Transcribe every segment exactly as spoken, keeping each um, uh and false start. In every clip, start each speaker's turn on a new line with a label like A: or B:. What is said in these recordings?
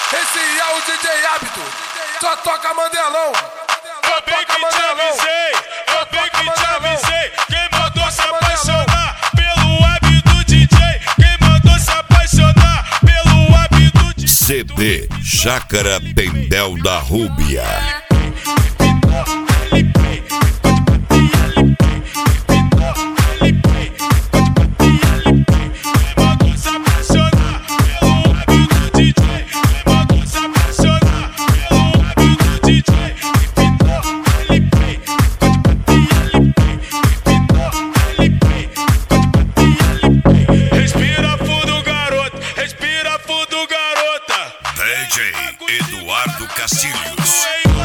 A: Esse é o D J Hábito, só toca Mandelão.
B: Eu bem que te avisei, eu bem que te avisei. Quem mandou se apaixonar pelo hábito D J? Quem mandou se apaixonar pelo hábito D J?
C: C D Chácara Tendel da Rúbia. D J Eduardo Castilhos.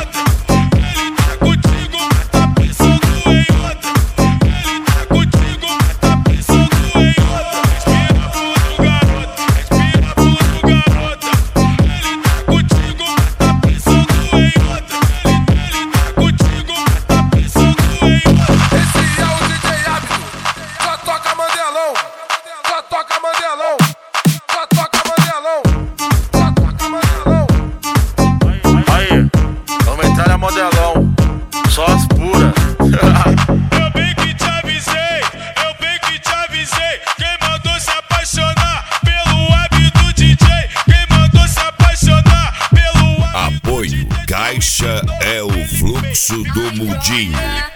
D: Modelão, só as puras.
B: Eu bem que te avisei, eu bem que te avisei. Quem mandou se apaixonar pelo hábito D J? Quem mandou se apaixonar pelo hábito?
C: Apoio Caixa é o fluxo do mudinho.